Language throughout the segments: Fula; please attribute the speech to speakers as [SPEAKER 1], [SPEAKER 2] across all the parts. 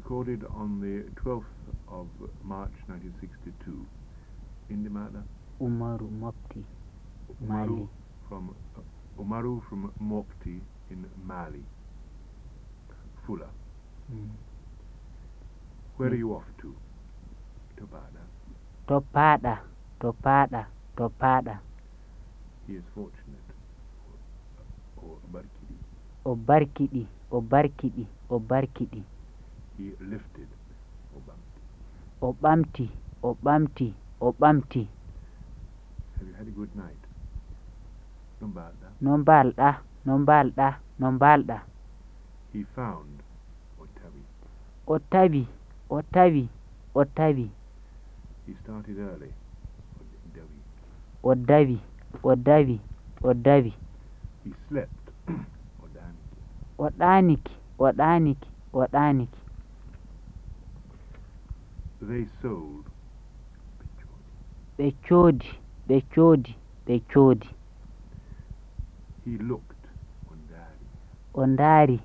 [SPEAKER 1] recorded on the 12th of March 1962. Indimada?
[SPEAKER 2] Umaru Mopti, Mali.
[SPEAKER 1] Umaru from Mopti in Mali. Fula. Where are you off to?
[SPEAKER 2] Topada.
[SPEAKER 1] He is fortunate.
[SPEAKER 2] Obarkidi.
[SPEAKER 1] He lifted.
[SPEAKER 2] Obamti.
[SPEAKER 1] Have you had a good night?
[SPEAKER 2] Nombalda.
[SPEAKER 1] He found
[SPEAKER 2] Otavi.
[SPEAKER 1] He started early.
[SPEAKER 2] Odavi.
[SPEAKER 1] He slept.
[SPEAKER 2] Odaniki.
[SPEAKER 1] They sold.
[SPEAKER 2] Bechodi.
[SPEAKER 1] He looked.
[SPEAKER 2] Ondari.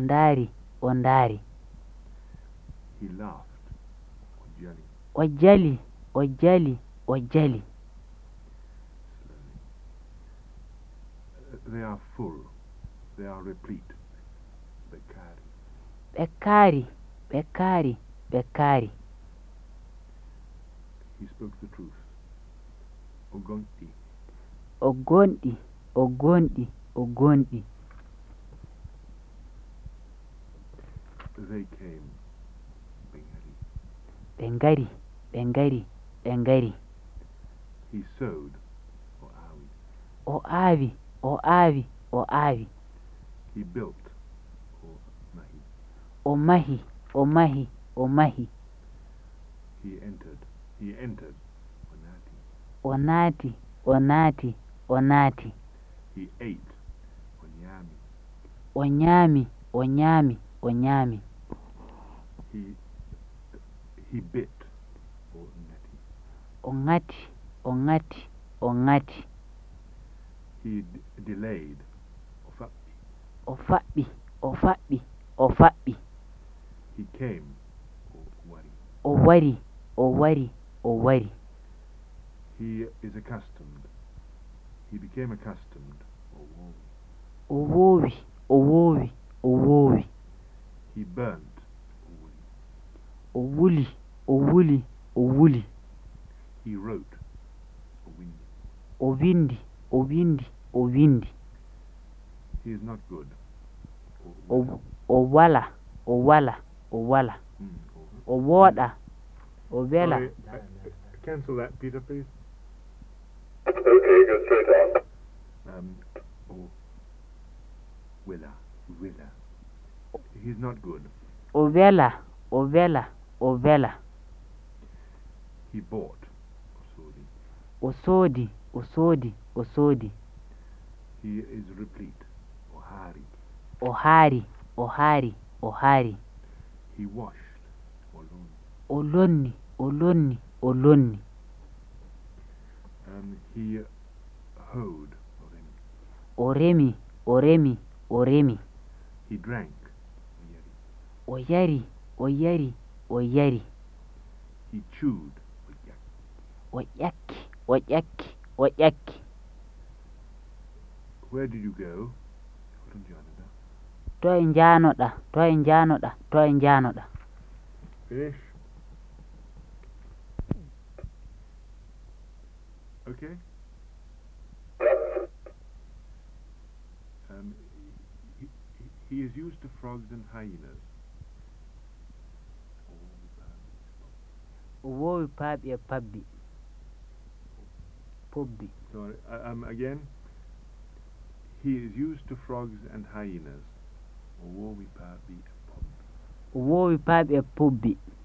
[SPEAKER 1] He laughed.
[SPEAKER 2] Ojali.
[SPEAKER 1] They are full. They are replete.
[SPEAKER 2] Bekari.
[SPEAKER 1] He spoke the truth.
[SPEAKER 2] Ogondi.
[SPEAKER 1] They came.
[SPEAKER 2] Bengari.
[SPEAKER 1] He sewed.
[SPEAKER 2] Oavi.
[SPEAKER 1] He built.
[SPEAKER 2] Omahi.
[SPEAKER 1] He entered.
[SPEAKER 2] Onati.
[SPEAKER 1] He ate.
[SPEAKER 2] Onyami.
[SPEAKER 1] He bit.
[SPEAKER 2] Ongati.
[SPEAKER 1] He delayed.
[SPEAKER 2] Ofabi.
[SPEAKER 1] He came.
[SPEAKER 2] Owari.
[SPEAKER 1] He is accustomed. He became accustomed.
[SPEAKER 2] Owowi.
[SPEAKER 1] He burnt.
[SPEAKER 2] Owuli.
[SPEAKER 1] He wrote.
[SPEAKER 2] Ovindi.
[SPEAKER 1] He is not good.
[SPEAKER 2] Owala. Owoda. Ovela.
[SPEAKER 1] Sorry, cancel that, Peter, please.
[SPEAKER 3] Okay, go straight on.
[SPEAKER 1] Willa. He's not good.
[SPEAKER 2] Ovela.
[SPEAKER 1] He bought.
[SPEAKER 2] Osodi.
[SPEAKER 1] He is replete.
[SPEAKER 2] Ohari.
[SPEAKER 1] He washed.
[SPEAKER 2] Oloni.
[SPEAKER 1] He hoed.
[SPEAKER 2] Oremi.
[SPEAKER 1] He drank.
[SPEAKER 2] Oyari.
[SPEAKER 1] He chewed.
[SPEAKER 2] Oyaki.
[SPEAKER 1] Where did you go?
[SPEAKER 2] Toa injanoda.
[SPEAKER 1] Finish. Okay. He is used to frogs and hyenas.
[SPEAKER 2] Owowi pabbi. Pobbi.
[SPEAKER 1] Sorry. Again. He is used to frogs and hyenas.
[SPEAKER 2] Owowi pabbi pobbi.